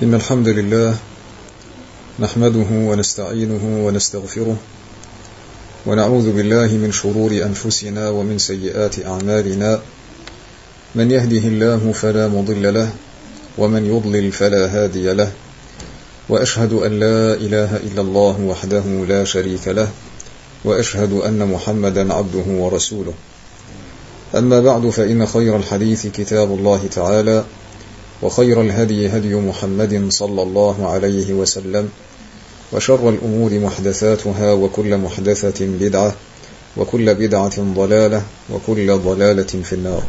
إن الحمد لله نحمده ونستعينه ونستغفره ونعوذ بالله من شرور أنفسنا ومن سيئات أعمالنا. من يهده الله فلا مضل له ومن يضلل فلا هادي له، وأشهد أن لا إله إلا الله وحده لا شريك له، وأشهد أن محمدا عبده ورسوله. أما بعد، فإن خير الحديث كتاب الله تعالى، وخير الهدي هدي محمد صلى الله عليه وسلم، وشر الأمور محدثاتها، وكل محدثة بدعة، وكل بدعة ضلالة، وكل ضلالة في النار.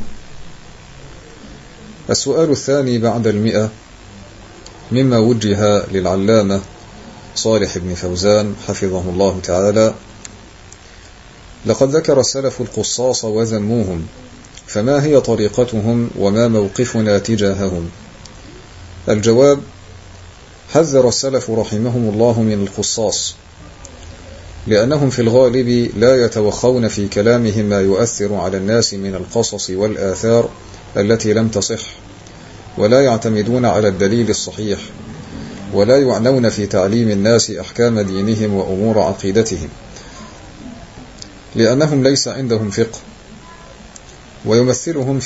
السؤال الثاني بعد 100 مما وجه للعلامة صالح بن فوزان حفظه الله تعالى: لقد ذكر السلف القصاص وذموهم، فما هي طريقتهم وما موقفنا تجاههم؟ الجواب: حذر السلف رحمهم الله من القصاص، لأنهم في الغالب لا يتوخون في كلامهم ما يؤثر على الناس من القصص والآثار التي لم تصح، ولا يعتمدون على الدليل الصحيح، ولا يعنون في تعليم الناس أحكام دينهم وأمور عقيدتهم، لأنهم ليس عندهم فقه. ويمثلهم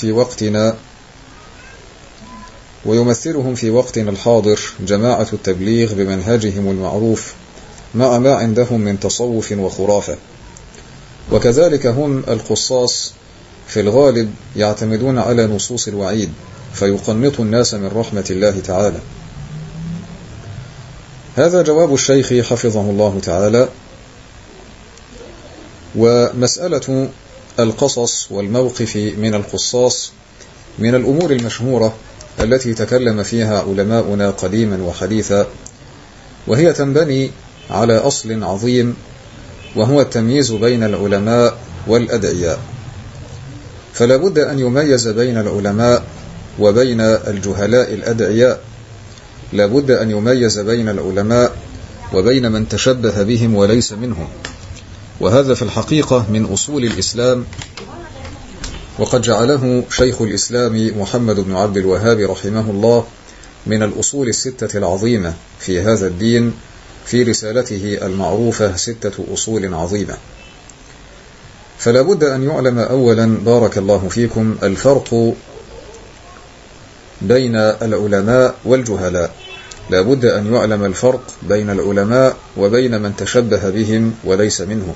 في وقتنا الحاضر جماعة التبليغ بمنهجهم المعروف، مع ما عندهم من تصوف وخرافة. وكذلك هم القصاص في الغالب يعتمدون على نصوص الوعيد، فيقنطوا الناس من رحمة الله تعالى. هذا جواب الشيخ حفظه الله تعالى. ومسألة القصص والموقف من القصاص من الأمور المشهورة التي تكلم فيها علماؤنا قديما وحديثا، وهي تنبني على أصل عظيم، وهو التمييز بين العلماء والأدعياء. فلا بد أن يميز بين العلماء وبين الجهلاء الأدعياء، لا بد أن يميز بين العلماء وبين من تشبه بهم وليس منهم. وهذا في الحقيقة من أصول الإسلام، وقد جعله شيخ الإسلام محمد بن عبد الوهاب رحمه الله من الأصول الستة العظيمة في هذا الدين، في رسالته المعروفة 6 أصول عظيمة. فلا بد أن يعلم أولا بارك الله فيكم الفرق بين العلماء والجهلاء. لا بد أن يعلم الفرق بين العلماء وبين من تشبه بهم وليس منهم.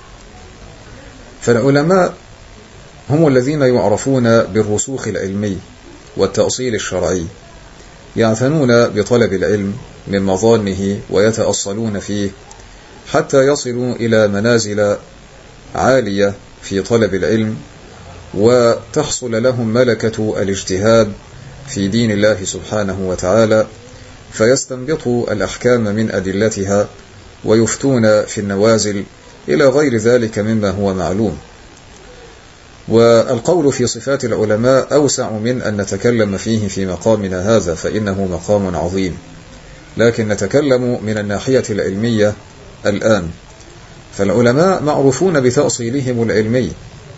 فالعلماء هم الذين يعرفون بالرسوخ العلمي والتأصيل الشرعي، يعتنون بطلب العلم من مظانه ويتأصلون فيه حتى يصلوا إلى منازل عالية في طلب العلم، وتحصل لهم ملكة الاجتهاد في دين الله سبحانه وتعالى، فيستنبطوا الأحكام من أدلتها ويفتون في النوازل إلى غير ذلك مما هو معلوم. والقول في صفات العلماء أوسع من أن نتكلم فيه في مقامنا هذا، فإنه مقام عظيم، لكن نتكلم من الناحية العلمية الآن. فالعلماء معروفون بتأصيلهم العلمي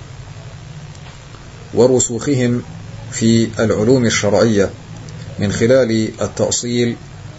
ورسوخهم في العلوم الشرعية من خلال التأصيل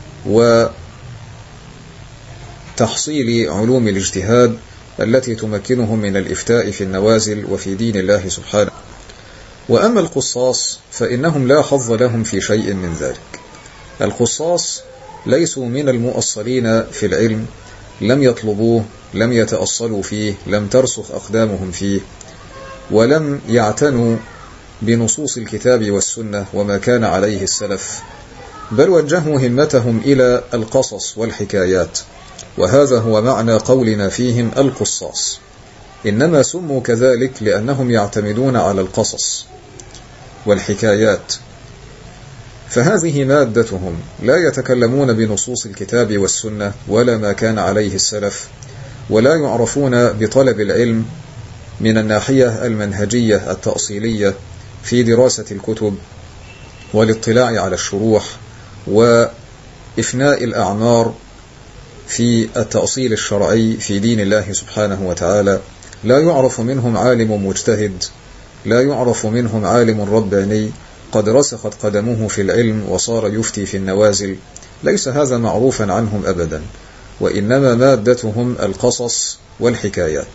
وتحصيل علوم الاجتهاد التي تمكنهم من الإفتاء في النوازل وفي دين الله سبحانه. وأما القصاص فإنهم لا حظ لهم في شيء من ذلك. القصاص ليسوا من المؤصلين في العلم، لم يطلبوه، لم يتأصلوا فيه، لم ترسخ أقدامهم فيه، ولم يعتنوا بنصوص الكتاب والسنة وما كان عليه السلف، بل وجهوا همتهم إلى القصص والحكايات. وهذا هو معنى قولنا فيهم القصاص. إنما سموا كذلك لأنهم يعتمدون على القصص والحكايات، فهذه مادتهم، لا يتكلمون بنصوص الكتاب والسنة ولا ما كان عليه السلف، ولا يعرفون بطلب العلم من الناحية المنهجية التأصيلية في دراسة الكتب والاطلاع على الشروح وإفناء الأعمار في التأصيل الشرعي في دين الله سبحانه وتعالى. لا يعرف منهم عالم مجتهد، لا يعرف منهم عالم رباني قد رسخت قدمه في العلم وصار يفتي في النوازل ليس هذا معروفا عنهم أبدا، وإنما مادتهم القصص والحكايات،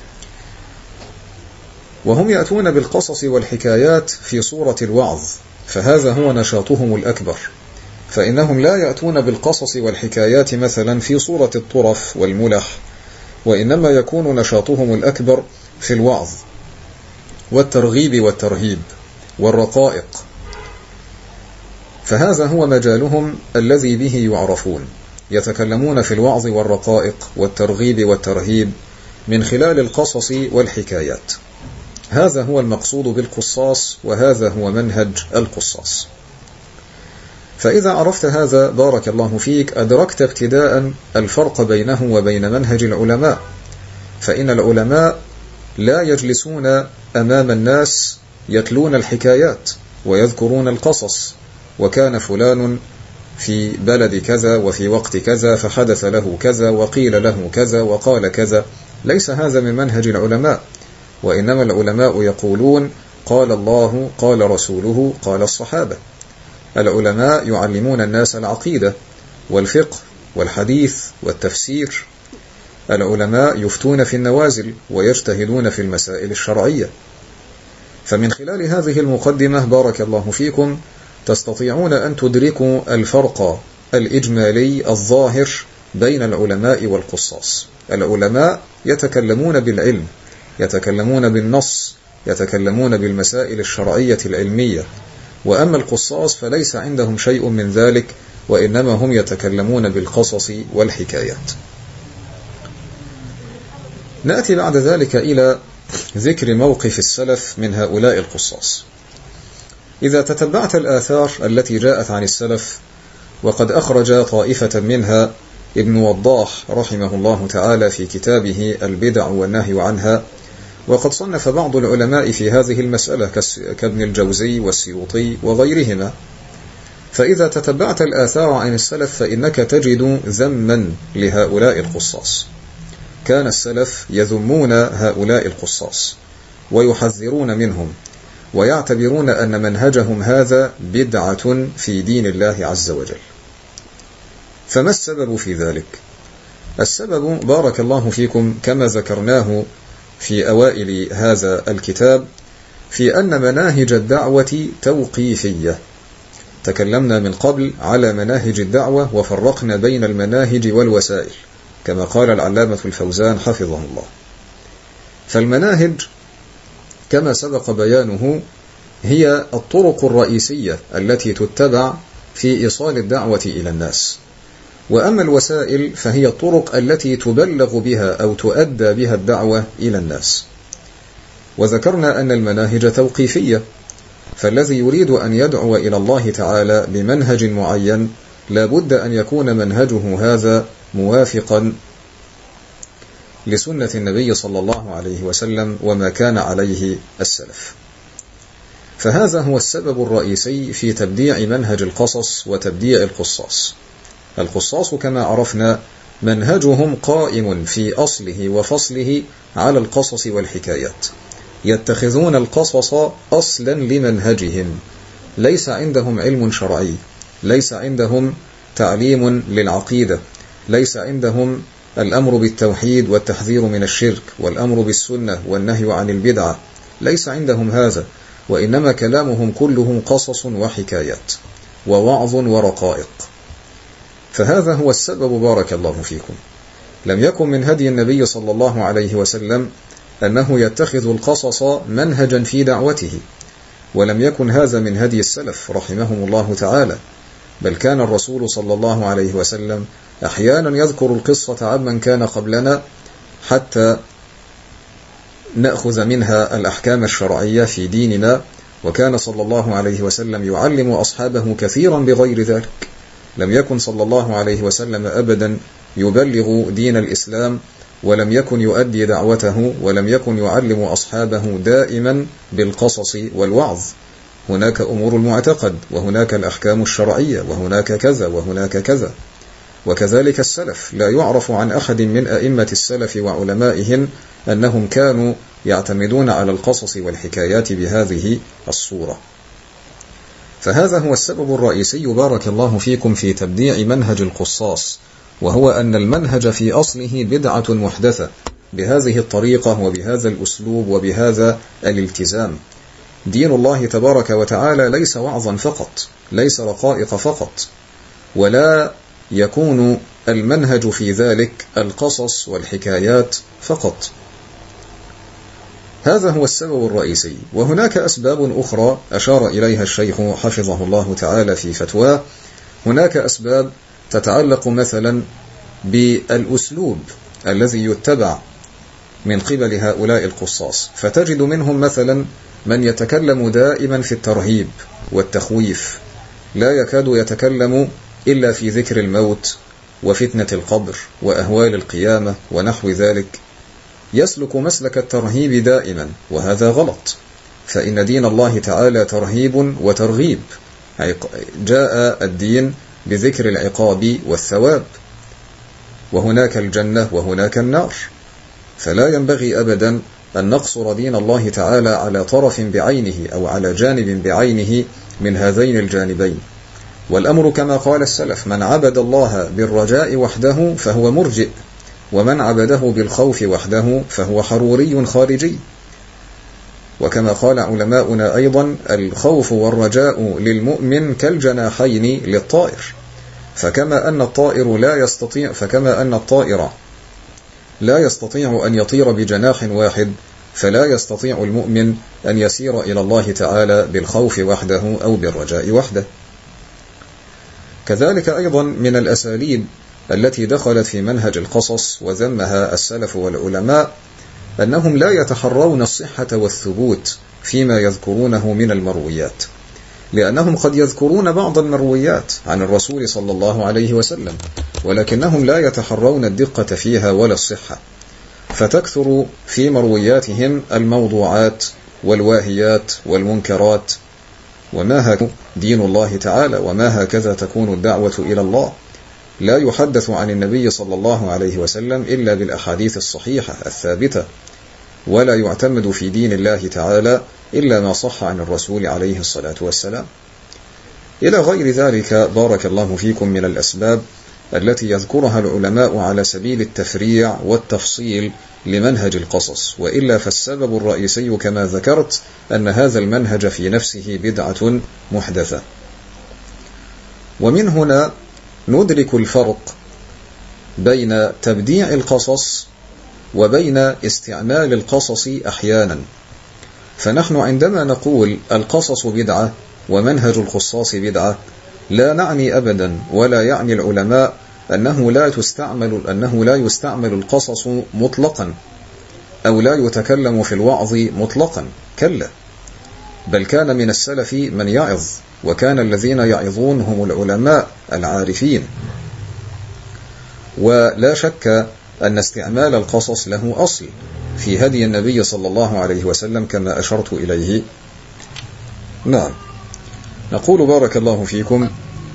وهم يأتون بالقصص والحكايات في صورة الوعظ، فهذا هو نشاطهم الأكبر، فإنهم لا يأتون بالقصص والحكايات مثلا في صورة الطرف والملح، وإنما يكون نشاطهم الأكبر في الوعظ والترغيب والترهيب والرقائق، فهذا هو مجالهم الذي به يعرفون، يتكلمون في الوعظ والرقائق والترغيب والترهيب من خلال القصص والحكايات. هذا هو المقصود بالقصاص، وهذا هو منهج القصاص. فإذا عرفت هذا بارك الله فيك أدركت ابتداء الفرق بينه وبين منهج العلماء، فإن العلماء لا يجلسون أمام الناس يتلون الحكايات ويذكرون القصص، وكان فلان في بلد كذا وفي وقت كذا فحدث له كذا وقيل له كذا وقال كذا. ليس هذا من منهج العلماء، وإنما العلماء يقولون قال الله قال رسوله قال الصحابة. العلماء يعلمون الناس العقيدة والفقه والحديث والتفسير. العلماء يفتون في النوازل ويجتهدون في المسائل الشرعية. فمن خلال هذه المقدمة بارك الله فيكم تستطيعون أن تدركوا الفرق الإجمالي الظاهر بين العلماء والقصاص. العلماء يتكلمون بالعلم، يتكلمون بالنص، يتكلمون بالمسائل الشرعية العلمية، وأما القصاص فليس عندهم شيء من ذلك، وإنما هم يتكلمون بالقصص والحكايات. نأتي بعد ذلك إلى ذكر موقف السلف من هؤلاء القصاص. إذا تتبعت الآثار التي جاءت عن السلف، وقد أخرج طائفة منها ابن وضاح رحمه الله تعالى في كتابه البدع والنهي عنها، وقد صنف بعض العلماء في هذه المسألة كابن الجوزي والسيوطي وغيرهما. فإذا تتبعت الآثار عن السلف فإنك تجد ذما لهؤلاء القصاص. كان السلف يذمون هؤلاء القصاص ويحذرون منهم، ويعتبرون أن منهجهم هذا بدعة في دين الله عز وجل. فما السبب في ذلك؟ السبب بارك الله فيكم كما ذكرناه في أوائل هذا الكتاب في أن مناهج الدعوة توقيفية. تكلمنا من قبل على مناهج الدعوة وفرقنا بين المناهج والوسائل كما قال العلامة الفوزان حفظه الله. فالمناهج كما سبق بيانه هي الطرق الرئيسية التي تتبع في إيصال الدعوة إلى الناس، وأما الوسائل فهي الطرق التي تبلغ بها أو تؤدى بها الدعوة إلى الناس. وذكرنا أن المناهج توقيفية، فالذي يريد أن يدعو إلى الله تعالى بمنهج معين لابد أن يكون منهجه هذا موافقا لسنة النبي صلى الله عليه وسلم وما كان عليه السلف. فهذا هو السبب الرئيسي في تبديع منهج القصص وتبديع القصاص. القصاص كما عرفنا منهجهم قائم في أصله وفصله على القصص والحكايات، يتخذون القصص أصلا لمنهجهم، ليس عندهم علم شرعي، ليس عندهم تعليم للعقيدة، ليس عندهم الأمر بالتوحيد والتحذير من الشرك والأمر بالسنة والنهي عن البدعة، ليس عندهم هذا، وإنما كلامهم كله قصص وحكايات ووعظ ورقائق. فهذا هو السبب بارك الله فيكم. لم يكن من هدي النبي صلى الله عليه وسلم أنه يتخذ القصص منهجا في دعوته، ولم يكن هذا من هدي السلف رحمهم الله تعالى، بل كان الرسول صلى الله عليه وسلم أحيانا يذكر القصة عمن كان قبلنا حتى نأخذ منها الأحكام الشرعية في ديننا، وكان صلى الله عليه وسلم يعلم أصحابه كثيرا بغير ذلك. لم يكن صلى الله عليه وسلم أبدا يبلغ دين الإسلام، ولم يكن يؤدي دعوته، ولم يكن يعلم أصحابه دائما بالقصص والوعظ. هناك أمور المعتقد، وهناك الأحكام الشرعية، وهناك كذا وهناك كذا. وكذلك السلف، لا يعرف عن أحد من أئمة السلف وعلمائهم أنهم كانوا يعتمدون على القصص والحكايات بهذه الصورة. فهذا هو السبب الرئيسي بارك الله فيكم في تبديع منهج القصاص، وهو أن المنهج في أصله بدعة محدثة بهذه الطريقة وبهذا الأسلوب وبهذا الالتزام. دين الله تبارك وتعالى ليس وعظا فقط، ليس رقائق فقط، ولا يكون المنهج في ذلك القصص والحكايات فقط. هذا هو السبب الرئيسي. وهناك أسباب أخرى أشار إليها الشيخ حفظه الله تعالى في فتواه. هناك أسباب تتعلق مثلا بالأسلوب الذي يتبع من قبل هؤلاء القصاص، فتجد منهم مثلا من يتكلم دائما في الترهيب والتخويف، لا يكاد يتكلم إلا في ذكر الموت وفتنة القبر وأهوال القيامة ونحو ذلك، يسلك مسلك الترهيب دائما، وهذا غلط، فإن دين الله تعالى ترهيب وترغيب. جاء الدين بذكر العقاب والثواب، وهناك الجنة وهناك النار، فلا ينبغي أبدا أن نقصر دين الله تعالى على طرف بعينه أو على جانب بعينه من هذين الجانبين. والأمر كما قال السلف: من عبد الله بالرجاء وحده فهو مرجئ، ومن عبده بالخوف وحده فهو حروري خارجي. وكما قال علماؤنا أيضا: الخوف والرجاء للمؤمن كالجناحين للطائر، فكما أن الطائر لا يستطيع أن يطير بجناح واحد، فلا يستطيع المؤمن أن يسير إلى الله تعالى بالخوف وحده أو بالرجاء وحده. كذلك أيضا من الأساليب التي دخلت في منهج القصص وذمها السلف والعلماء أنهم لا يتحرون الصحة والثبوت فيما يذكرونه من المرويات، لأنهم قد يذكرون بعض المرويات عن الرسول صلى الله عليه وسلم، ولكنهم لا يتحرون الدقة فيها ولا الصحة، فتكثر في مروياتهم الموضوعات والواهيات والمنكرات. وما هكذا دين الله تعالى، وما هكذا تكون الدعوة إلى الله. لا يحدث عن النبي صلى الله عليه وسلم إلا بالأحاديث الصحيحة الثابتة، ولا يعتمد في دين الله تعالى إلا ما صح عن الرسول عليه الصلاة والسلام، إلى غير ذلك بارك الله فيكم من الأسباب التي يذكرها العلماء على سبيل التفريع والتفصيل لمنهج القصص. وإلا فالسبب الرئيسي كما ذكرت أن هذا المنهج في نفسه بدعة محدثة. ومن هنا ندرك الفرق بين تبديع القصص وبين استعمال القصص أحيانا. فنحن عندما نقول القصص بدعة ومنهج القصاص بدعة، لا نعني أبدا ولا يعني العلماء أنه لا يستعمل القصص مطلقا أو لا يتكلم في الوعظ مطلقا، كلا، بل كان من السلف من يعظ، وكان الذين يعظون هم العلماء العارفين. ولا شك أن استعمال القصص له أصل في هدي النبي صلى الله عليه وسلم كما أشرت إليه. نعم، نقول بارك الله فيكم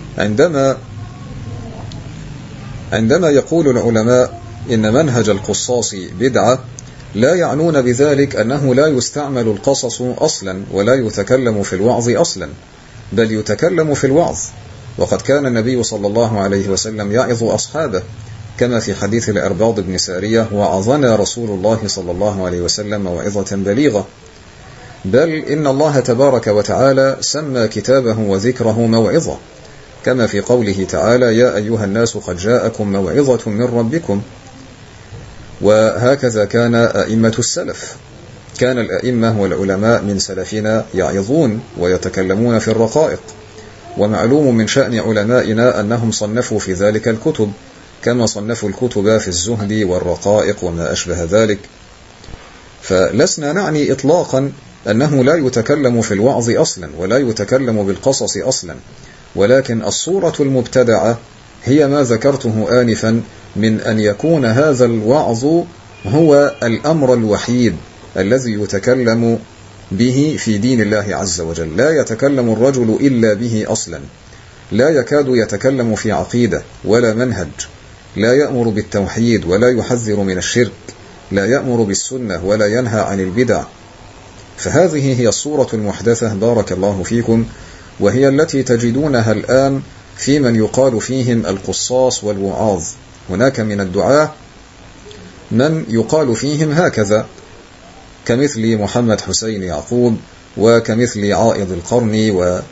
عندما يقول العلماء إن منهج القصاص بدعة، لا يعنون بذلك أنه لا يستعمل القصص أصلا ولا يتكلم في الوعظ أصلا، بل يتكلم في الوعظ. وقد كان النبي صلى الله عليه وسلم يعظ أصحابه، كما في حديث الأرباض بن سارية: وعظنا رسول الله صلى الله عليه وسلم موعظة بليغة. بل إن الله تبارك وتعالى سمى كتابه وذكره موعظة، كما في قوله تعالى: يا أيها الناس قد جاءكم موعظة من ربكم. وهكذا كان أئمة السلف، كان الأئمة والعلماء من سلفنا يعظون ويتكلمون في الرقائق، ومعلوم من شأن علمائنا أنهم صنفوا في ذلك الكتب، كما صنفوا الكتب في الزهد والرقائق وما أشبه ذلك. فلسنا نعني إطلاقا أنه لا يتكلم في الوعظ أصلا ولا يتكلم بالقصص أصلا، ولكن الصورة المبتدعة هي ما ذكرته آنفا، من أن يكون هذا الوعظ هو الأمر الوحيد الذي يتكلم به في دين الله عز وجل. لا يتكلم الرجل إلا به أصلا، لا يكاد يتكلم في عقيدة ولا منهج، لا يأمر بالتوحيد ولا يحذر من الشرك، لا يأمر بالسنة ولا ينهى عن البدع. فهذه هي الصورة المحدثة بارك الله فيكم، وهي التي تجدونها الآن في من يقال فيهم القصاص والوعاظ. هناك من الدعاة من يقال فيهم هكذا، كمثل محمد حسين يعقوب، وكمثل عائض القرني،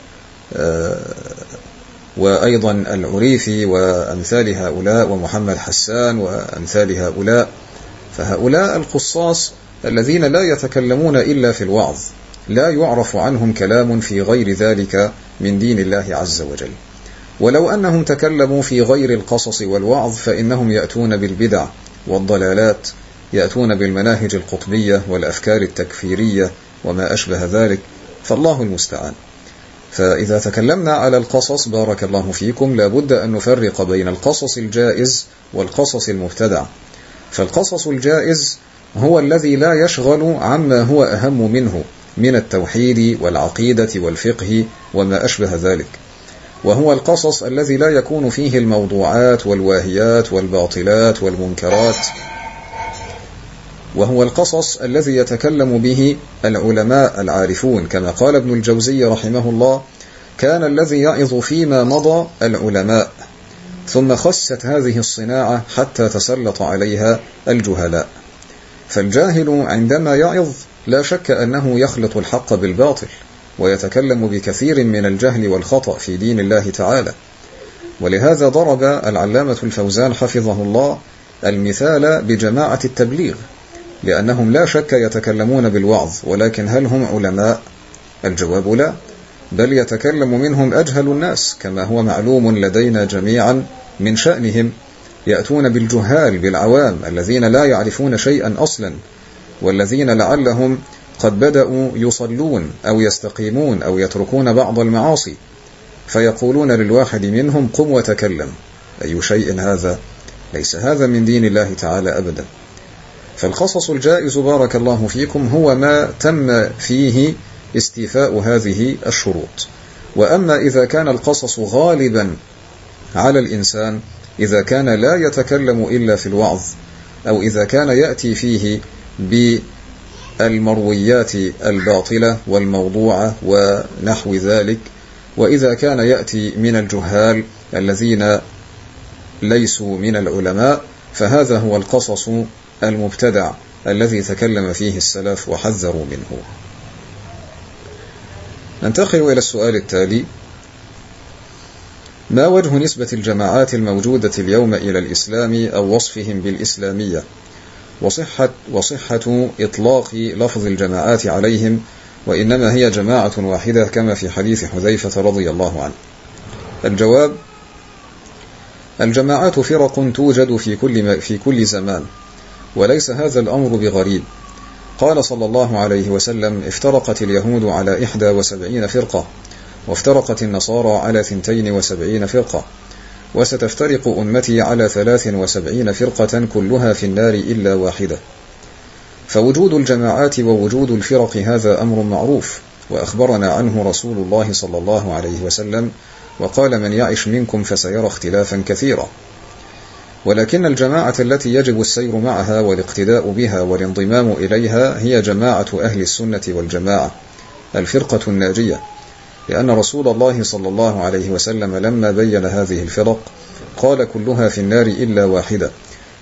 وأيضا العريفي وأمثال هؤلاء، ومحمد حسان وأمثال هؤلاء. فهؤلاء القصاص الذين لا يتكلمون إلا في الوعظ، لا يعرف عنهم كلام في غير ذلك من دين الله عز وجل. ولو أنهم تكلموا في غير القصص والوعظ فإنهم يأتون بالبدع والضلالات، يأتون بالمناهج القطبية والأفكار التكفيرية وما أشبه ذلك، فالله المستعان. فإذا تكلمنا على القصص بارك الله فيكم لابد أن نفرق بين القصص الجائز والقصص المبتدع. فالقصص الجائز هو الذي لا يشغل عما هو أهم منه من التوحيد والعقيدة والفقه وما أشبه ذلك، وهو القصص الذي لا يكون فيه الموضوعات والواهيات والباطلات والمنكرات، وهو القصص الذي يتكلم به العلماء العارفون، كما قال ابن الجوزي رحمه الله: كان الذي يعظ فيما مضى العلماء، ثم خست هذه الصناعة حتى تسلط عليها الجهلاء. فالجاهل عندما يعظ لا شك أنه يخلط الحق بالباطل، ويتكلم بكثير من الجهل والخطأ في دين الله تعالى. ولهذا ضرب العلامة الفوزان حفظه الله المثال بجماعة التبليغ، لأنهم لا شك يتكلمون بالوعظ، ولكن هل هم علماء؟ الجواب لا، بل يتكلم منهم أجهل الناس، كما هو معلوم لدينا جميعا من شأنهم. يأتون بالجهال، بالعوام الذين لا يعرفون شيئا أصلا، والذين لعلهم قد بدأوا يصلون أو يستقيمون أو يتركون بعض المعاصي، فيقولون للواحد منهم: قم وتكلم. أي شيء هذا؟ ليس هذا من دين الله تعالى أبدا. فالقصص الجائز بارك الله فيكم هو ما تم فيه استيفاء هذه الشروط. وأما إذا كان القصص غالبا على الإنسان، إذا كان لا يتكلم إلا في الوعظ، أو إذا كان يأتي فيه بالمرويات الباطلة والموضوعة ونحو ذلك، وإذا كان يأتي من الجهال الذين ليسوا من العلماء، فهذا هو القصص المبتدع الذي تكلم فيه السلف وحذروا منه. ننتقل إلى السؤال التالي: ما وجه نسبة الجماعات الموجودة اليوم إلى الإسلام أو وصفهم بالإسلامية، وصحة إطلاق لفظ الجماعات عليهم، وإنما هي جماعة واحدة كما في حديث حذيفة رضي الله عنه؟ الجواب: الجماعات فرق توجد في كل زمان، وليس هذا الأمر بغريب. قال صلى الله عليه وسلم: افترقت اليهود على 71 فرقة، وافترقت النصارى على 72 فرقة، وستفترق أمتي على 73 فرقة كلها في النار إلا واحدة. فوجود الجماعات ووجود الفرق هذا أمر معروف، وأخبرنا عنه رسول الله صلى الله عليه وسلم، وقال: من يعش منكم فسيرى اختلافا كثيرا. ولكن الجماعة التي يجب السير معها والاقتداء بها والانضمام إليها هي جماعة أهل السنة والجماعة، الفرقة الناجية، لأن رسول الله صلى الله عليه وسلم لما بين هذه الفرق قال: كلها في النار إلا واحدة.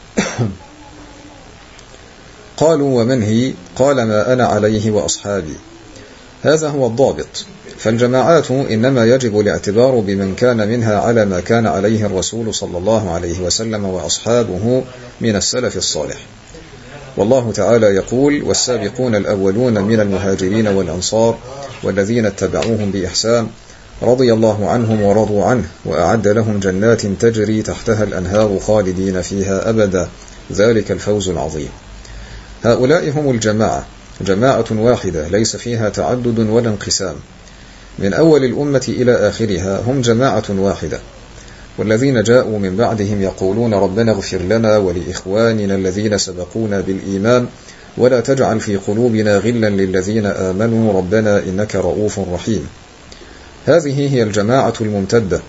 قالوا: ومن هي؟ قال: ما أنا عليه وأصحابي. هذا هو الضابط. فالجماعات إنما يجب الاعتبار بمن كان منها على ما كان عليه الرسول صلى الله عليه وسلم وأصحابه من السلف الصالح. والله تعالى يقول: والسابقون الأولون من المهاجرين والأنصار والذين اتبعوهم بإحسان رضي الله عنهم ورضوا عنه وأعد لهم جنات تجري تحتها الأنهار خالدين فيها أبدا، ذلك الفوز العظيم. هؤلاء هم الجماعة، جماعة واحدة ليس فيها تعدد ولا انقسام، من أول الأمة إلى آخرها هم جماعة واحدة. والذين جاءوا من بعدهم يقولون: ربنا اغفر لنا ولإخواننا الذين سبقونا بالإيمان ولا تجعل في قلوبنا غلا للذين آمنوا ربنا إنك رؤوف رحيم. هذه هي الجماعة الممتدة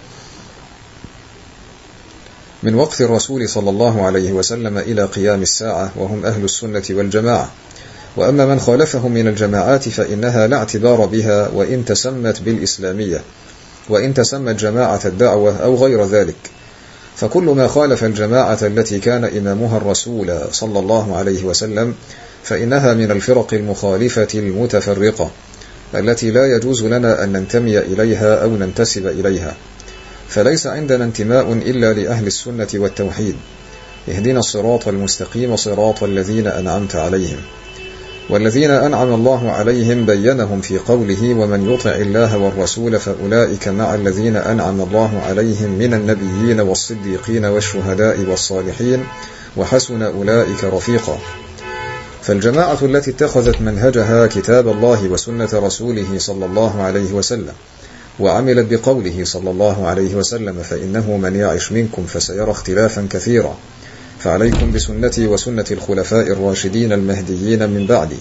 من وقت الرسول صلى الله عليه وسلم إلى قيام الساعة، وهم أهل السنة والجماعة. وأما من خالفهم من الجماعات فإنها لا اعتبار بها وإن تسمت بالإسلامية، وإن تسمت جماعة الدعوة أو غير ذلك. فكل ما خالف الجماعة التي كان إمامها الرسول صلى الله عليه وسلم فإنها من الفرق المخالفة المتفرقة التي لا يجوز لنا أن ننتمي إليها أو ننتسب إليها. فليس عندنا انتماء إلا لأهل السنة والتوحيد. اهدنا الصراط المستقيم صراط الذين أنعمت عليهم. والذين أنعم الله عليهم بينهم في قوله ومن يطع الله والرسول فأولئك مع الذين أنعم الله عليهم من النبيين والصديقين والشهداء والصالحين وحسن أولئك رفيقا. فالجماعة التي اتخذت منهجها كتاب الله وسنة رسوله صلى الله عليه وسلم وعملت بقوله صلى الله عليه وسلم فإنه من يعش منكم فسيرى اختلافا كثيرا فعليكم بسنتي وسنة الخلفاء الراشدين المهديين من بعدي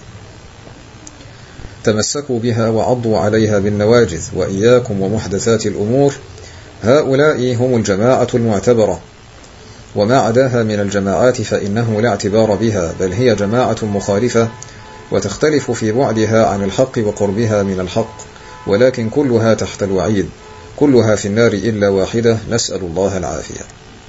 تمسكوا بها وعضوا عليها بالنواجذ وإياكم ومحدثات الأمور. هؤلاء هم الجماعة المعتبرة، وما عداها من الجماعات فإنه لا اعتبار بها، بل هي جماعة مخالفة وتختلف في بعدها عن الحق وقربها من الحق، ولكن كلها تحت الوعيد، كلها في النار إلا واحدة، نسأل الله العافية.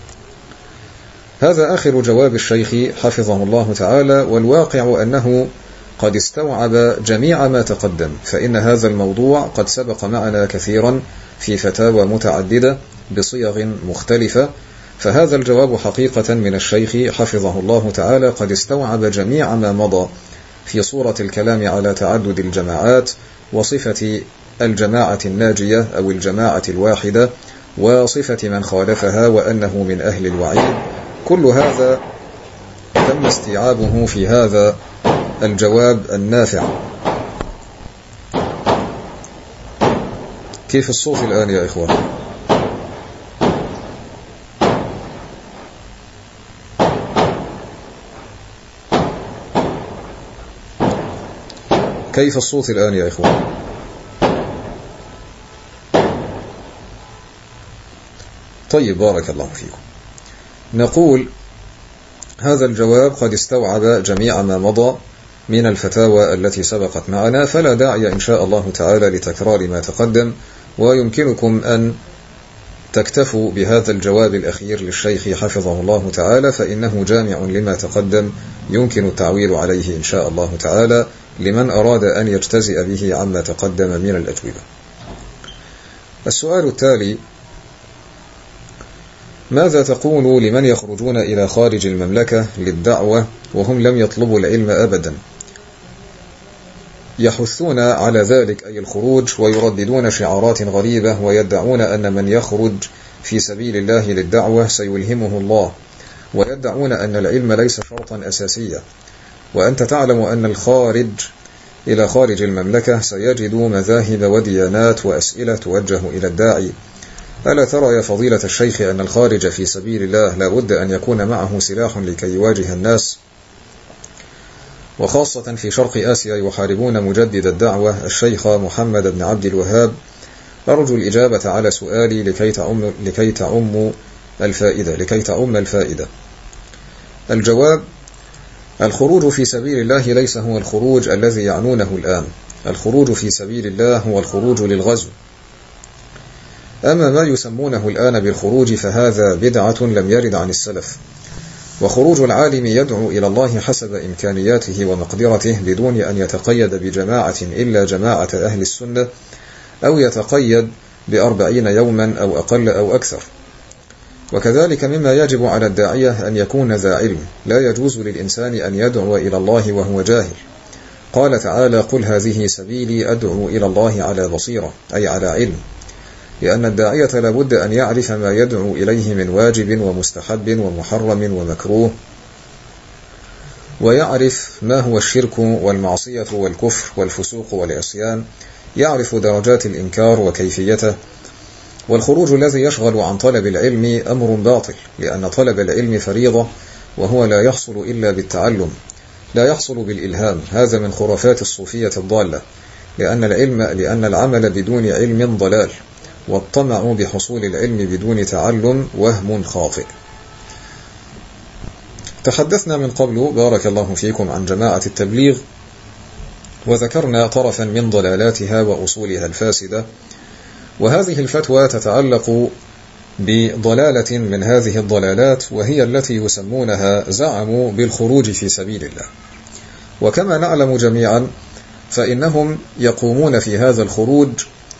هذا آخر جواب الشيخ حفظه الله تعالى، والواقع أنه قد استوعب جميع ما تقدم، فإن هذا الموضوع قد سبق معنا كثيرا في فتاوى متعددة بصيغ مختلفة، فهذا الجواب حقيقة من الشيخ حفظه الله تعالى قد استوعب جميع ما مضى في صورة الكلام على تعدد الجماعات وصفة الجماعة الناجية أو الجماعة الواحدة وصفة من خالفها وأنه من أهل الوعيد. كل هذا تم استيعابه في هذا الجواب النافع. كيف الصوت الآن يا إخوان؟ كيف الصوت الآن يا إخوان؟ طيب، بارك الله فيكم. نقول هذا الجواب قد استوعب جميع ما مضى من الفتاوى التي سبقت معنا، فلا داعي إن شاء الله تعالى لتكرار ما تقدم، ويمكنكم أن تكتفوا بهذا الجواب الأخير للشيخ حفظه الله تعالى، فإنه جامع لما تقدم يمكن التعويل عليه إن شاء الله تعالى لمن أراد أن يجتزئ به عما تقدم من الأجوبة. السؤال التالي: ماذا تقول لمن يخرجون إلى خارج المملكة للدعوة وهم لم يطلبوا العلم أبدا، يحثون على ذلك أي الخروج ويرددون شعارات غريبة ويدعون أن من يخرج في سبيل الله للدعوة سيلهمه الله، ويدعون أن العلم ليس شرطا أساسيا، وأنت تعلم أن الخارج إلى خارج المملكة سيجد مذاهب وديانات وأسئلة توجه إلى الداعي. ألا ترى يا فضيلة الشيخ أن الخارج في سبيل الله لا بد أن يكون معه سلاح لكي يواجه الناس، وخاصة في شرق آسيا يحاربون مجدد الدعوة الشيخ محمد بن عبد الوهاب؟ أرجو الإجابة على سؤالي لكي تعم الفائدة. الجواب: الخروج في سبيل الله ليس هو الخروج الذي يعنونه الآن. الخروج في سبيل الله هو الخروج للغزو. أما ما يسمونه الآن بالخروج فهذا بدعة لم يرد عن السلف. وخروج العالم يدعو إلى الله حسب إمكانياته ومقدرته بدون أن يتقيد بجماعة إلا جماعة أهل السنة، أو يتقيد ب40 يوما أو أقل أو أكثر. وكذلك مما يجب على الداعية أن يكون ذا علم، لا يجوز للإنسان أن يدعو إلى الله وهو جاهل. قال تعالى: قل هذه سبيلي أدعو إلى الله على بصيرة، أي على علم، لأن الداعية لابد أن يعرف ما يدعو إليه من واجب ومستحب ومحرم ومكروه، ويعرف ما هو الشرك والمعصية والكفر والفسوق والعصيان، يعرف درجات الإنكار وكيفيته. والخروج الذي يشغل عن طلب العلم أمر باطل، لأن طلب العلم فريضة، وهو لا يحصل إلا بالتعلم، لا يحصل بالإلهام. هذا من خرافات الصوفية الضالة، لأن العمل بدون علم ضلال، والطمع بحصول العلم بدون تعلم وهم خاطئ. تحدثنا من قبل بارك الله فيكم عن جماعة التبليغ، وذكرنا طرفا من ضلالاتها وأصولها الفاسدة. وهذه الفتوى تتعلق بضلالة من هذه الضلالات، وهي التي يسمونها زعموا بالخروج في سبيل الله. وكما نعلم جميعا فإنهم يقومون في هذا الخروج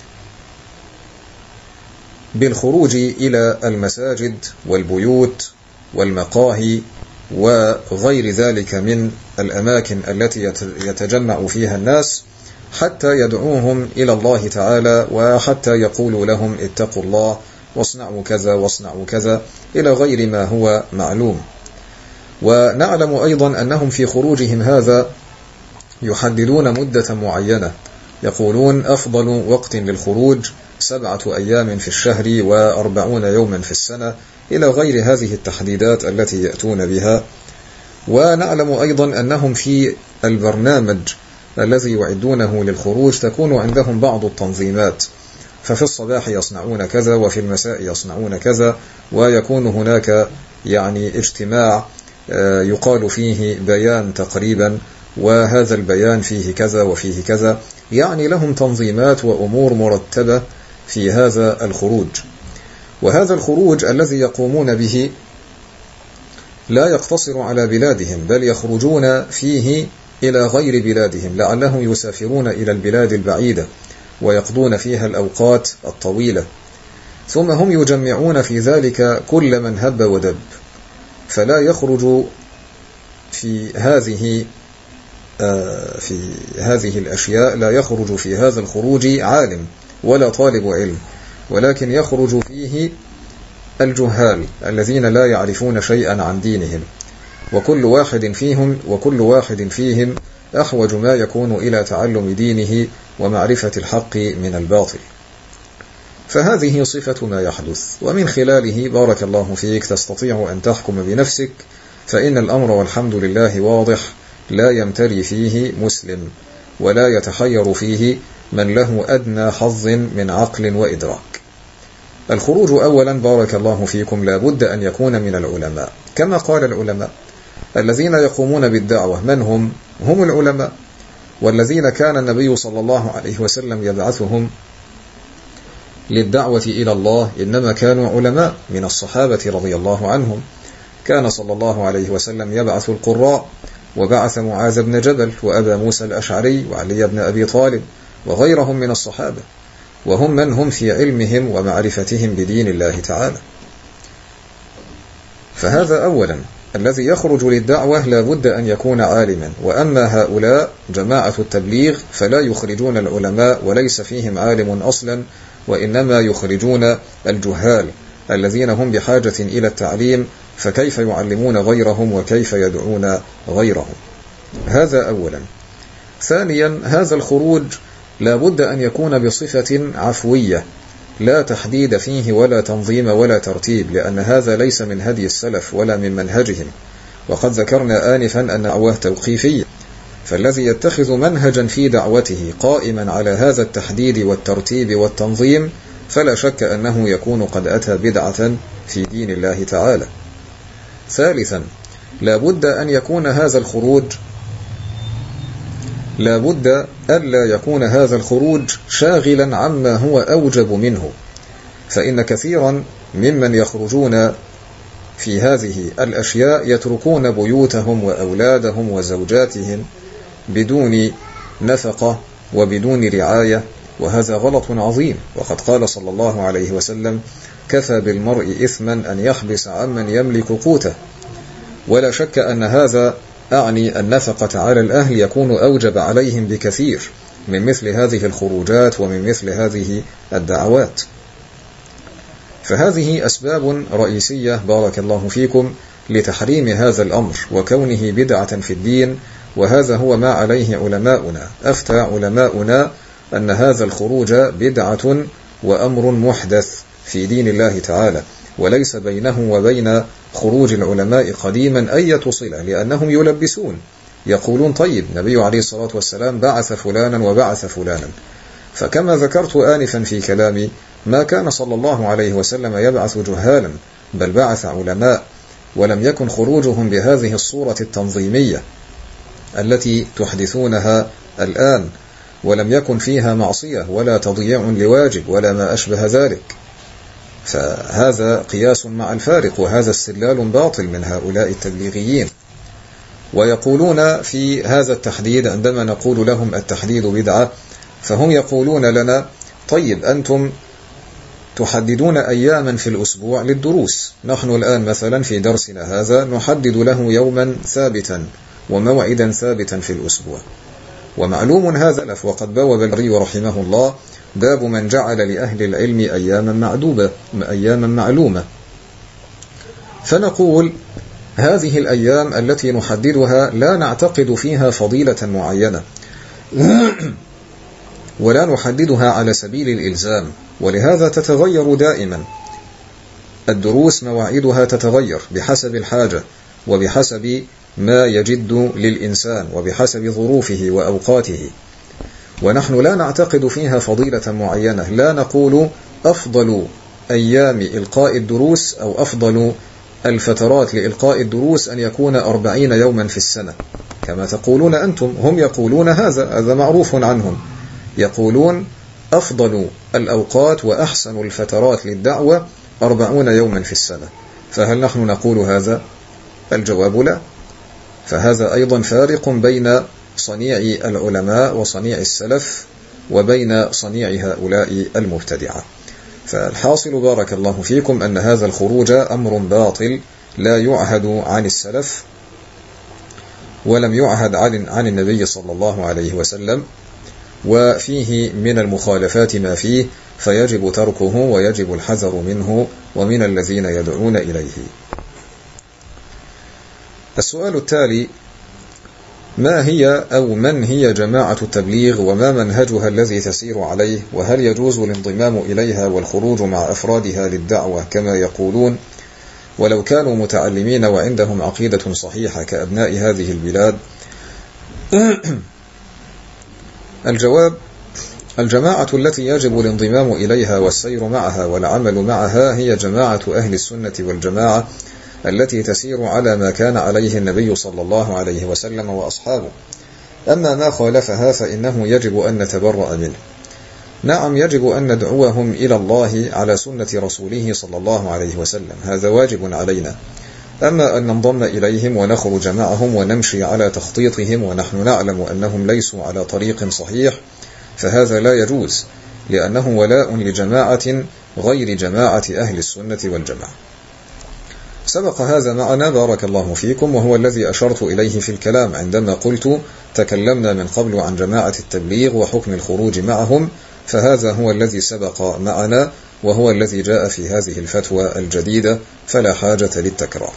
بالخروج إلى المساجد والبيوت والمقاهي وغير ذلك من الأماكن التي يتجمع فيها الناس، حتى يدعوهم إلى الله تعالى، وحتى يقولوا لهم اتقوا الله واصنعوا كذا واصنعوا كذا إلى غير ما هو معلوم. ونعلم أيضا أنهم في خروجهم هذا يحددون مدة معينة، يقولون أفضل وقت للخروج 7 أيام في الشهر و40 يوما في السنة، إلى غير هذه التحديدات التي يأتون بها. ونعلم أيضا أنهم في البرنامج الذي يعدونه للخروج تكون عندهم بعض التنظيمات، ففي الصباح يصنعون كذا وفي المساء يصنعون كذا، ويكون هناك اجتماع يقال فيه بيان تقريبا، وهذا البيان فيه كذا وفيه كذا، لهم تنظيمات وأمور مرتبة في هذا الخروج. وهذا الخروج الذي يقومون به لا يقتصر على بلادهم، بل يخرجون فيه إلى غير بلادهم، لعلهم يسافرون إلى البلاد البعيدة ويقضون فيها الأوقات الطويلة، ثم هم يجمعون في ذلك كل من هب ودب، فلا يخرج في هذه الأشياء، لا يخرج في هذا الخروج عالم ولا طالب علم، ولكن يخرج فيه الجهال الذين لا يعرفون شيئا عن دينهم، وكل واحد فيهم أحوج ما يكون إلى تعلم دينه ومعرفة الحق من الباطل. فهذه صفة ما يحدث، ومن خلاله بارك الله فيك تستطيع أن تحكم بنفسك، فإن الأمر والحمد لله واضح، لا يمتري فيه مسلم، ولا يتحير فيه من له أدنى حظ من عقل وإدراك. الخروج أولا بارك الله فيكم لا بد أن يكون من العلماء، كما قال العلماء الذين يقومون بالدعوة من هم العلماء، والذين كان النبي صلى الله عليه وسلم يبعثهم للدعوة إلى الله إنما كانوا علماء من الصحابة رضي الله عنهم. كان صلى الله عليه وسلم يبعث القراء، وبعث معاذ بن جبل وأبا موسى الأشعري وعلي بن أبي طالب وغيرهم من الصحابة، وهم من هم في علمهم ومعرفتهم بدين الله تعالى. فهذا أولا، الذي يخرج للدعوة لا بد أن يكون عالما. وأما هؤلاء جماعة التبليغ فلا يخرجون العلماء، وليس فيهم عالم أصلا، وإنما يخرجون الجهال الذين هم بحاجة إلى التعليم، فكيف يعلمون غيرهم وكيف يدعون غيرهم؟ هذا أولا. ثانيا، هذا الخروج لا بد أن يكون بصفة عفوية، لا تحديد فيه ولا تنظيم ولا ترتيب، لأن هذا ليس من هدي السلف ولا من منهجهم. وقد ذكرنا آنفا أن دعوة توقيفية، فالذي يتخذ منهجا في دعوته قائما على هذا التحديد والترتيب والتنظيم فلا شك أنه يكون قد أتى بدعة في دين الله تعالى. ثالثا، لا بد أن يكون هذا الخروج لا بد ألا يكون هذا الخروج شاغلا عما هو أوجب منه، فإن كثيرا ممن يخرجون في هذه الأشياء يتركون بيوتهم وأولادهم وزوجاتهم بدون نفقة وبدون رعاية، وهذا غلط عظيم. وقد قال صلى الله عليه وسلم: كفى بالمرء إثما أن يحبس عمن يملك قوته. ولا شك أن هذا أعني النفقة على الأهل يكون أوجب عليهم بكثير من مثل هذه الخروجات ومن مثل هذه الدعوات. فهذه أسباب رئيسية بارك الله فيكم لتحريم هذا الأمر وكونه بدعة في الدين، وهذا هو ما عليه علماؤنا. أفتى علماؤنا أن هذا الخروج بدعة وأمر محدث في دين الله تعالى، وليس بينه وبين خروج العلماء قديما أي صلة، لأنهم يلبسون، يقولون طيب النبي عليه الصلاة والسلام بعث فلانا وبعث فلانا. فكما ذكرت آنفا في كلامي، ما كان صلى الله عليه وسلم يبعث جهالا، بل بعث علماء، ولم يكن خروجهم بهذه الصورة التنظيمية التي تحدثونها الآن ولم يكن فيها معصية ولا تضييع لواجب ولا ما أشبه ذلك، فهذا قياس مع الفارق، وهذا استدلال باطل من هؤلاء التبليغيين. ويقولون في هذا التحديد عندما نقول لهم التحديد بدعة، فهم يقولون لنا طيب أنتم تحددون أياما في الأسبوع للدروس، نحن الآن مثلا في درسنا هذا نحدد له يوما ثابتا وموعدا ثابتا في الأسبوع، ومعلوم هذا وقد بوب البري رحمه الله باب من جعل لأهل العلم أياما معلومة. فنقول هذه الأيام التي نحددها لا نعتقد فيها فضيلة معينة ولا نحددها على سبيل الإلزام، ولهذا تتغير دائما الدروس، مواعيدها تتغير بحسب الحاجة وبحسب ما يجد للإنسان وبحسب ظروفه وأوقاته، ونحن لا نعتقد فيها فضيلة معينة. لا نقول أفضل أيام إلقاء الدروس أو أفضل الفترات لإلقاء الدروس أن يكون 40 يوما في السنة كما تقولون أنتم. هم يقولون هذا معروف عنهم، يقولون أفضل الأوقات وأحسن الفترات للدعوة 40 يوما في السنة. فهل نحن نقول هذا؟ الجواب لا. فهذا أيضا فارق بين صنيع العلماء وصنيع السلف وبين صنيع هؤلاء المبتدعة. فالحاصل بارك الله فيكم أن هذا الخروج أمر باطل لا يعهد عن السلف ولم يعهد عن النبي صلى الله عليه وسلم، وفيه من المخالفات ما فيه، فيجب تركه ويجب الحذر منه ومن الذين يدعون إليه. السؤال التالي: ما هي أو من هي جماعة التبليغ وما منهجها الذي تسير عليه، وهل يجوز الانضمام إليها والخروج مع أفرادها للدعوة كما يقولون ولو كانوا متعلمين وعندهم عقيدة صحيحة كأبناء هذه البلاد؟ الجواب: الجماعة التي يجب الانضمام إليها والسير معها والعمل معها هي جماعة أهل السنة والجماعة التي تسير على ما كان عليه النبي صلى الله عليه وسلم وأصحابه. أما ما خالفها فإنه يجب أن نتبرأ منه. نعم، يجب أن ندعوهم إلى الله على سنة رسوله صلى الله عليه وسلم، هذا واجب علينا. أما أن ننضم إليهم ونخرج معهم ونمشي على تخطيطهم ونحن نعلم أنهم ليسوا على طريق صحيح، فهذا لا يجوز، لأنه ولاء لجماعة غير جماعة أهل السنة والجماعة. سبق هذا معنا بارك الله فيكم، وهو الذي أشرت إليه في الكلام عندما قلت تكلمنا من قبل عن جماعة التبليغ وحكم الخروج معهم، فهذا هو الذي سبق معنا وهو الذي جاء في هذه الفتوى الجديدة، فلا حاجة للتكرار.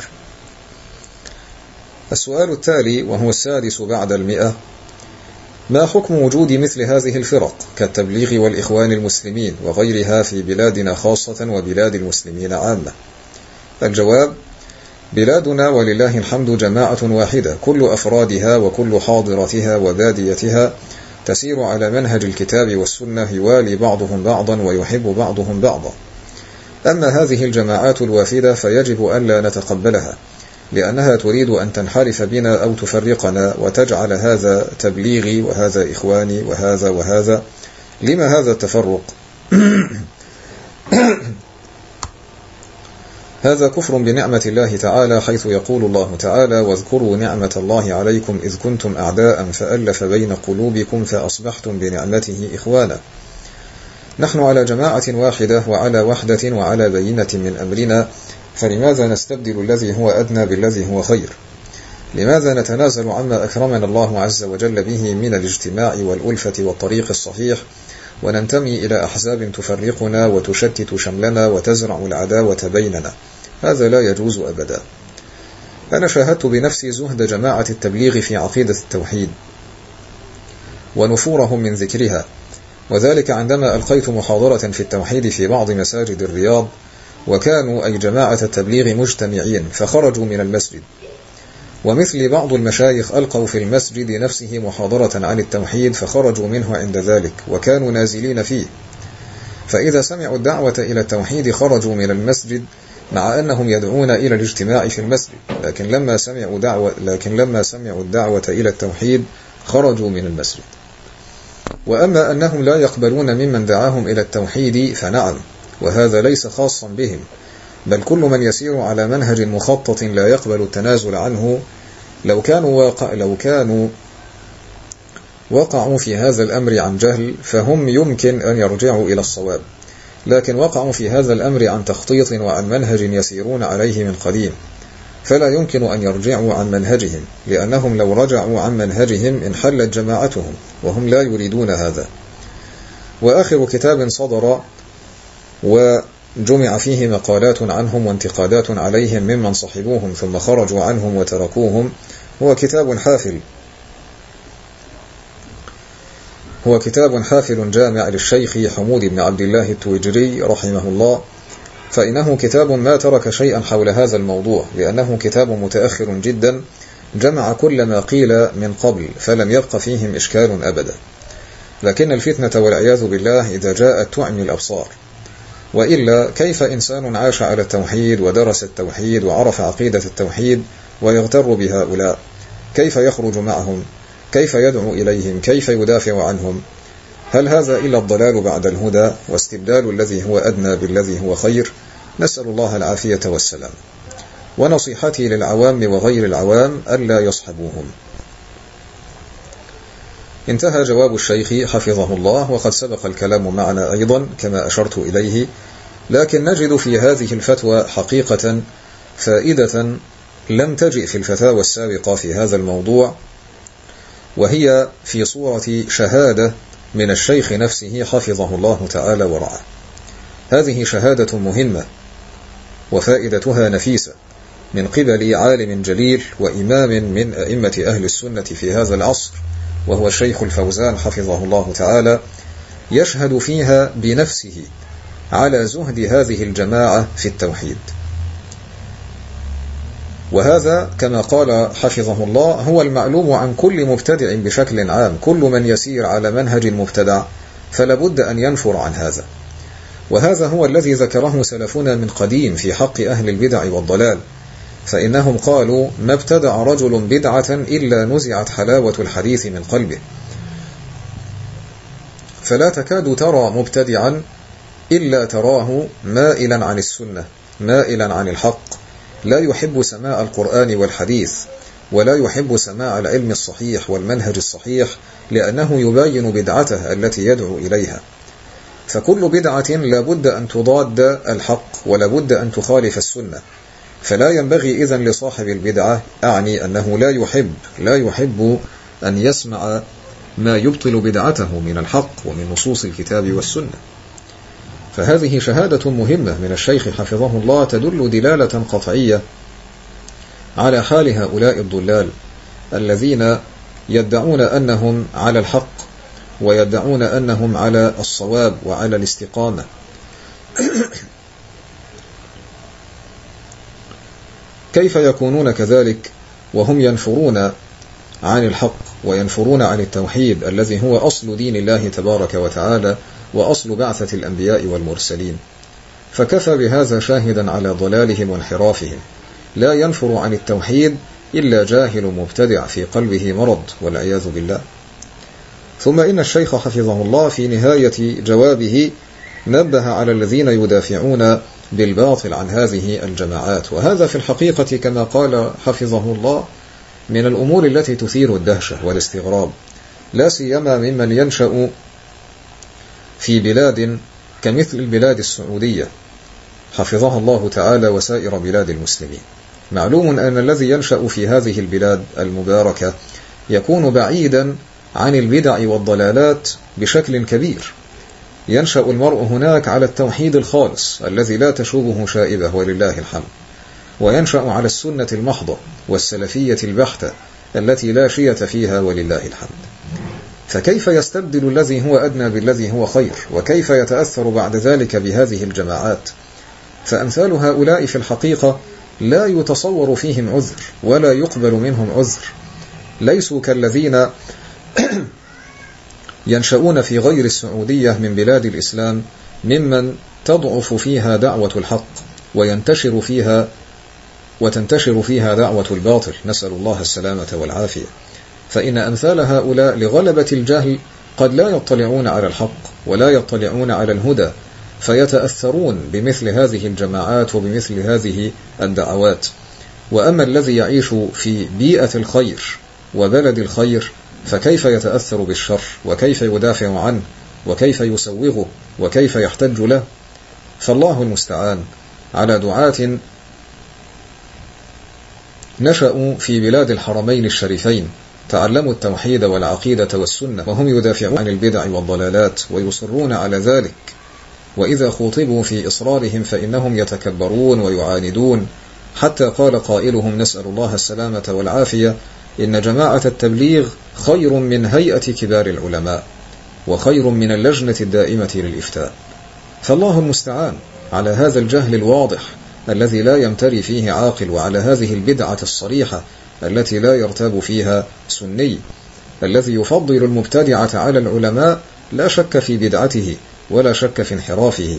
السؤال التالي وهو السادس بعد 100: ما حكم وجود مثل هذه الفرق كالتبليغ والإخوان المسلمين وغيرها في بلادنا خاصة وبلاد المسلمين عامة؟ الجواب: بلادنا ولله الحمد جماعة واحدة، كل أفرادها وكل حاضرتها وباديتها تسير على منهج الكتاب والسنة، يوالي بعضهم بعضا ويحب بعضهم بعضا. أما هذه الجماعات الوافدة فيجب أن لا نتقبلها، لأنها تريد أن تنحرف بنا أو تفرقنا وتجعل هذا تبليغي وهذا إخواني وهذا وهذا. لما هذا التفرق؟ هذا كفر بنعمة الله تعالى، حيث يقول الله تعالى: واذكروا نعمة الله عليكم إذ كنتم أعداء فألف بين قلوبكم فأصبحتم بنعمته إخوانا. نحن على جماعة واحدة وعلى وحدة وعلى بينة من أمرنا، فلماذا نستبدل الذي هو أدنى بالذي هو خير؟ لماذا نتنازل عما أكرمنا الله عز وجل به من الاجتماع والألفة والطريق الصحيح، وننتمي إلى أحزاب تفرقنا وتشتت شملنا وتزرع العداوة بيننا؟ هذا لا يجوز أبدا. أنا شاهدت بنفسي زهد جماعة التبليغ في عقيدة التوحيد ونفورهم من ذكرها، وذلك عندما ألقيت محاضرة في التوحيد في بعض مساجد الرياض، وكانوا أي جماعة التبليغ مجتمعين فخرجوا من المسجد، ومثل بعض المشايخ ألقوا في المسجد نفسه محاضرة عن التوحيد فخرجوا منه عند ذلك وكانوا نازلين فيه. فإذا سمعوا الدعوة إلى التوحيد خرجوا من المسجد مع أنهم يدعون إلى الاجتماع في المسجد، لكن لما سمعوا الدعوة إلى التوحيد خرجوا من المسجد. وأما أنهم لا يقبلون ممن دعاهم إلى التوحيد فنعم، وهذا ليس خاصا بهم، بل كل من يسير على منهج مخطط لا يقبل التنازل عنه. لو كانوا وقعوا في هذا الأمر عن جهل فهم يمكن أن يرجعوا إلى الصواب، لكن وقعوا في هذا الأمر عن تخطيط وعن منهج يسيرون عليه من قديم، فلا يمكن أن يرجعوا عن منهجهم، لأنهم لو رجعوا عن منهجهم انحلت جماعتهم، وهم لا يريدون هذا. وآخر كتاب صدر وجمع فيه مقالات عنهم وانتقادات عليهم ممن صحبوهم ثم خرجوا عنهم وتركوهم هو كتاب حافل جامع للشيخ حمود بن عبد الله التويجري رحمه الله، فإنه كتاب ما ترك شيئا حول هذا الموضوع، لأنه كتاب متأخر جدا جمع كل ما قيل من قبل، فلم يبق فيهم إشكال أبدا. لكن الفتنة والعياذ بالله إذا جاءت تعمي الأبصار، وإلا كيف إنسان عاش على التوحيد ودرس التوحيد وعرف عقيدة التوحيد ويغتر بهؤلاء؟ كيف يخرج معهم؟ كيف يدعو إليهم؟ كيف يدافع عنهم؟ هل هذا إلا الضلال بعد الهدى واستبدال الذي هو أدنى بالذي هو خير؟ نسأل الله العافية والسلام. ونصيحتي للعوام وغير العوام ألا يصحبوهم. انتهى جواب الشيخ حفظه الله، وقد سبق الكلام معنا أيضا كما أشرت إليه، لكن نجد في هذه الفتوى حقيقة فائدة لم تجئ في الفتاوى السابقة في هذا الموضوع، وهي في صورة شهادة من الشيخ نفسه حفظه الله تعالى ورعاه. هذه شهادة مهمة وفائدتها نفيسة من قبل عالم جليل وإمام من أئمة أهل السنة في هذا العصر، وهو الشيخ الفوزان حفظه الله تعالى، يشهد فيها بنفسه على زهد هذه الجماعة في التوحيد. وهذا كما قال حفظه الله هو المعلوم عن كل مبتدع بشكل عام، كل من يسير على منهج مبتدع فلابد أن ينفر عن هذا. وهذا هو الذي ذكره سلفنا من قديم في حق أهل البدع والضلال، فإنهم قالوا: ما ابتدع رجل بدعة إلا نزعت حلاوة الحديث من قلبه. فلا تكاد ترى مبتدعا إلا تراه مائلا عن السنة، مائلا عن الحق، لا يحب سماع القرآن والحديث، ولا يحب سماع العلم الصحيح والمنهج الصحيح، لأنه يبين بدعته التي يدعو إليها. فكل بدعة لابد أن تضاد الحق ولابد أن تخالف السنة، فلا ينبغي إذن لصاحب البدعة، أعني أنه لا يحب أن يسمع ما يبطل بدعته من الحق ومن نصوص الكتاب والسنة. فهذه شهادة مهمة من الشيخ حفظه الله تدل دلالة قطعية على حال هؤلاء الضلال الذين يدعون أنهم على الحق ويدعون أنهم على الصواب وعلى الاستقامة. كيف يكونون كذلك وهم ينفرون عن الحق وينفرون عن التوحيد الذي هو أصل دين الله تبارك وتعالى وأصل بعثة الأنبياء والمرسلين؟ فكفى بهذا شاهدا على ضلالهم وانحرافهم. لا ينفر عن التوحيد إلا جاهل مبتدع في قلبه مرض والعياذ بالله. ثم إن الشيخ حفظه الله في نهاية جوابه نبه على الذين يدافعون بالباطل عن هذه الجماعات، وهذا في الحقيقة كما قال حفظه الله من الأمور التي تثير الدهشة والاستغراب، لا سيما ممن ينشأ في بلاد كمثل البلاد السعودية حفظها الله تعالى وسائر بلاد المسلمين. معلوم أن الذي ينشأ في هذه البلاد المباركة يكون بعيدا عن البدع والضلالات بشكل كبير. ينشأ المرء هناك على التوحيد الخالص الذي لا تشوبه شائبة ولله الحمد، وينشأ على السنة المحضة والسلفية البحتة التي لا شية فيها ولله الحمد. فكيف يستبدل الذي هو أدنى بالذي هو خير؟ وكيف يتأثر بعد ذلك بهذه الجماعات؟ فأمثال هؤلاء في الحقيقة لا يتصور فيهم عذر ولا يقبل منهم عذر. ليسوا كالذين ينشؤون في غير السعودية من بلاد الإسلام ممن تضعف فيها دعوة الحق وتنتشر فيها دعوة الباطل، نسأل الله السلامة والعافية. فإن أمثال هؤلاء لغلبة الجهل قد لا يطلعون على الحق ولا يطلعون على الهدى، فيتأثرون بمثل هذه الجماعات وبمثل هذه الدعوات. وأما الذي يعيش في بيئة الخير وبلد الخير فكيف يتأثر بالشر، وكيف يدافع عنه، وكيف يسوغه، وكيف يحتج له؟ فالله المستعان على دعاة نشأوا في بلاد الحرمين الشريفين، تعلموا التوحيد والعقيدة والسنة، وهم يدافعون عن البدع والضلالات ويصرون على ذلك، وإذا خوطبوا في إصرارهم فإنهم يتكبرون ويعاندون، حتى قال قائلهم نسأل الله السلامة والعافية: إن جماعة التبليغ خير من هيئة كبار العلماء، وخير من اللجنة الدائمة للإفتاء. فالله المستعان على هذا الجهل الواضح الذي لا يمتري فيه عاقل، وعلى هذه البدعة الصريحة التي لا يرتاب فيها سني، الذي يفضل المبتدعة على العلماء لا شك في بدعته ولا شك في انحرافه،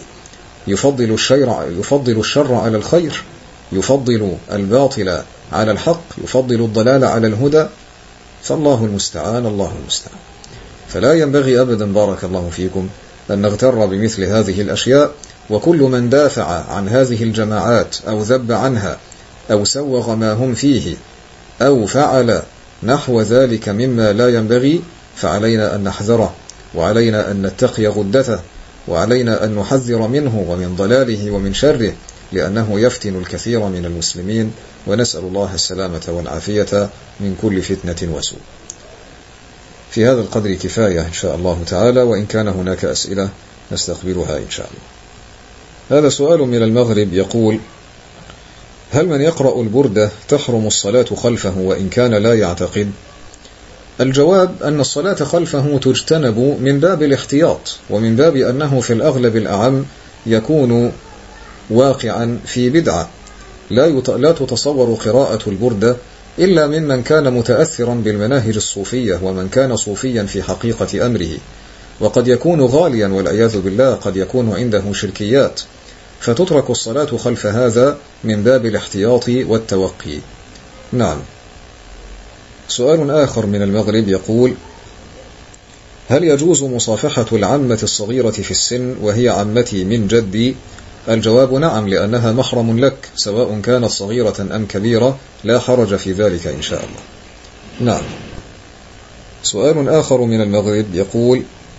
يفضل الشر على الخير، يفضل الباطل على الحق، يفضل الضلال على الهدى. فالله المستعان، الله المستعان. فلا ينبغي أبدا بارك الله فيكم أن نغتر بمثل هذه الأشياء، وكل من دافع عن هذه الجماعات أو ذب عنها أو سوغ ما هم فيه أو فعل نحو ذلك مما لا ينبغي فعلينا أن نحذره، وعلينا أن نتقي غدته، وعلينا أن نحذر منه ومن ضلاله ومن شره، لأنه يفتن الكثير من المسلمين، ونسأل الله السلامة والعافية من كل فتنة وسوء. في هذا القدر كفاية إن شاء الله تعالى، وإن كان هناك أسئلة نستقبلها إن شاء الله. هذا سؤال من المغرب يقول: هل من يقرأ البردة تحرم الصلاة خلفه وإن كان لا يعتقد؟ الجواب أن الصلاة خلفه تجتنب من باب الاحتياط، ومن باب أنه في الأغلب الأعم يكون واقعا في بدعة. لا تتصور قراءة البردة إلا ممن كان متأثرا بالمناهج الصوفية، ومن كان صوفيا في حقيقة أمره، وقد يكون غاليا والعياذ بالله، قد يكون عنده شركيات، فتترك الصلاة خلف هذا من باب الاحتياط والتوقي. نعم. سؤال آخر من المغرب يقول: هل يجوز مصافحة العمة الصغيرة في السن وهي عمتي من جدي؟ الجواب نعم، لأنها محرم لك سواء كانت صغيرة أم كبيرة، لا حرج في ذلك إن شاء الله. نعم. سؤال آخر من المغرب يقول: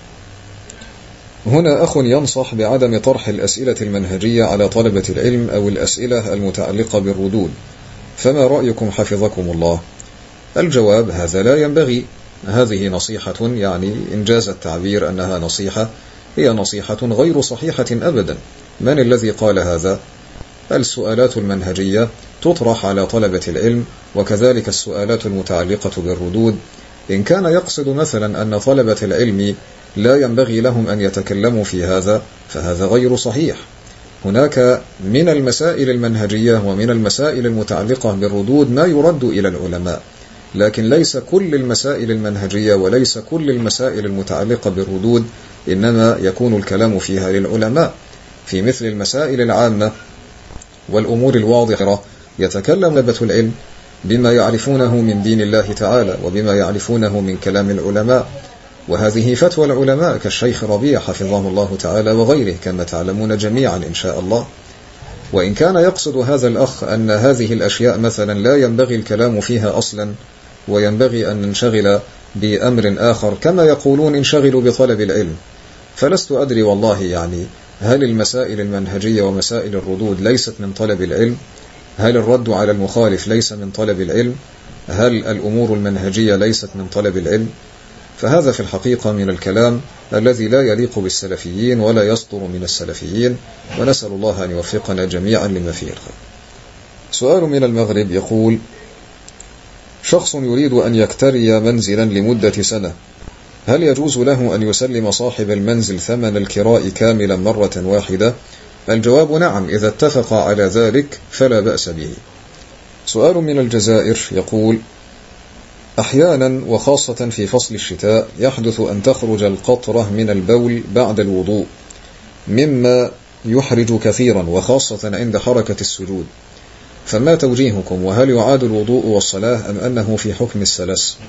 هنا أخ ينصح بعدم طرح الأسئلة المنهجية على طلبة العلم أو الأسئلة المتعلقة بالردود، فما رأيكم حفظكم الله؟ الجواب: هذا لا ينبغي. هذه نصيحة، يعني إنجاز التعبير أنها نصيحة، هي نصيحة غير صحيحة أبدا. من الذي قال هذا؟ السؤالات المنهجية تطرح على طلبة العلم، وكذلك السؤالات المتعلقة بالردود. إن كان يقصد مثلا أن طلبة العلم لا ينبغي لهم أن يتكلموا في هذا فهذا غير صحيح. هناك من المسائل المنهجية ومن المسائل المتعلقة بالردود ما يرد إلى العلماء، لكن ليس كل المسائل المنهجية وليس كل المسائل المتعلقة بالردود إنما يكون الكلام فيها للعلماء. في مثل المسائل العامة والأمور الواضحة يتكلم طلبة العلم بما يعرفونه من دين الله تعالى وبما يعرفونه من كلام العلماء، وهذه فتوى العلماء كالشيخ ربيع حفظه الله تعالى وغيره كما تعلمون جميعا إن شاء الله. وإن كان يقصد هذا الأخ أن هذه الأشياء مثلا لا ينبغي الكلام فيها أصلا، وينبغي أن ننشغل بأمر آخر كما يقولون انشغلوا بطلب العلم، فلست أدري والله، يعني هل المسائل المنهجية ومسائل الردود ليست من طلب العلم؟ هل الرد على المخالف ليس من طلب العلم؟ هل الأمور المنهجية ليست من طلب العلم؟ فهذا في الحقيقة من الكلام الذي لا يليق بالسلفيين ولا يصدر من السلفيين، ونسأل الله أن يوفقنا جميعا لما فيه الخير. سؤال من المغرب يقول: شخص يريد أن يكتري منزلا لمدة سنة، هل يجوز له أن يسلم صاحب المنزل ثمن الكراء كاملا مرة واحدة؟ الجواب نعم، إذا اتفق على ذلك فلا بأس به. سؤال من الجزائر يقول: أحيانا وخاصة في فصل الشتاء يحدث أن تخرج القطرة من البول بعد الوضوء، مما يحرج كثيرا وخاصة عند حركة السجود، فما توجيهكم؟ وهل يعاد الوضوء والصلاة أم أنه في حكم السلس؟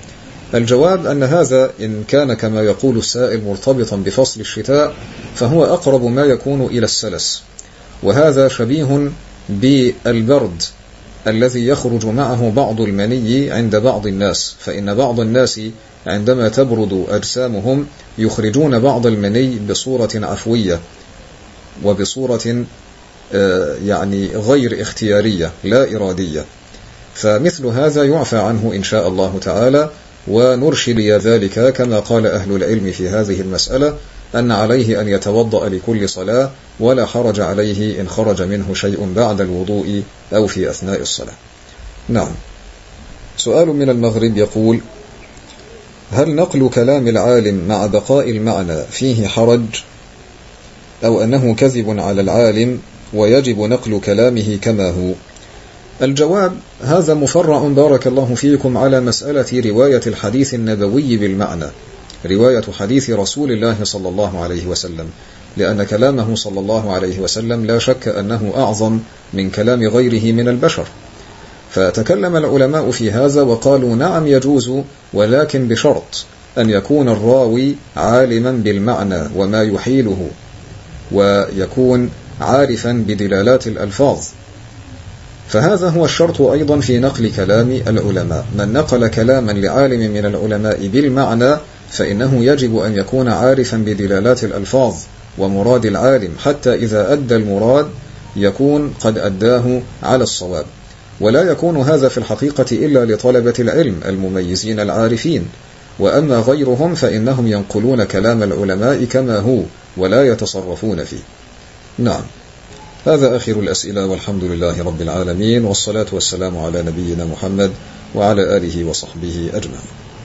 الجواب أن هذا إن كان كما يقول السائل مرتبطا بفصل الشتاء فهو أقرب ما يكون إلى السلس، وهذا شبيه بالبرد الذي يخرج معه بعض المني عند بعض الناس، فإن بعض الناس عندما تبرد أجسامهم يخرجون بعض المني بصورة عفوية وبصورة يعني غير اختيارية لا إرادية، فمثل هذا يعفى عنه إن شاء الله تعالى، ونرشد ذلك كما قال أهل العلم في هذه المسألة أن عليه أن يتوضأ لكل صلاة، ولا حرج عليه إن خرج منه شيء بعد الوضوء أو في أثناء الصلاة. نعم. سؤال من المغرب يقول: هل نقل كلام العالم مع بقاء المعنى فيه حرج، أو أنه كذب على العالم ويجب نقل كلامه كما هو؟ الجواب: هذا مفرع بارك الله فيكم على مسألة رواية الحديث النبوي بالمعنى، رواية حديث رسول الله صلى الله عليه وسلم، لأن كلامه صلى الله عليه وسلم لا شك أنه أعظم من كلام غيره من البشر. فتكلم العلماء في هذا وقالوا: نعم يجوز، ولكن بشرط أن يكون الراوي عالما بالمعنى وما يحيله، ويكون عارفا بدلالات الألفاظ. فهذا هو الشرط أيضا في نقل كلام العلماء. من نقل كلاما لعالم من العلماء بالمعنى فإنه يجب أن يكون عارفا بدلالات الألفاظ ومراد العالم، حتى إذا أدى المراد يكون قد أداه على الصواب. ولا يكون هذا في الحقيقة إلا لطلبة العلم المميزين العارفين، وأما غيرهم فإنهم ينقلون كلام العلماء كما هو ولا يتصرفون فيه. نعم. هذا آخر الأسئلة، والحمد لله رب العالمين، والصلاة والسلام على نبينا محمد وعلى آله وصحبه أجمعين.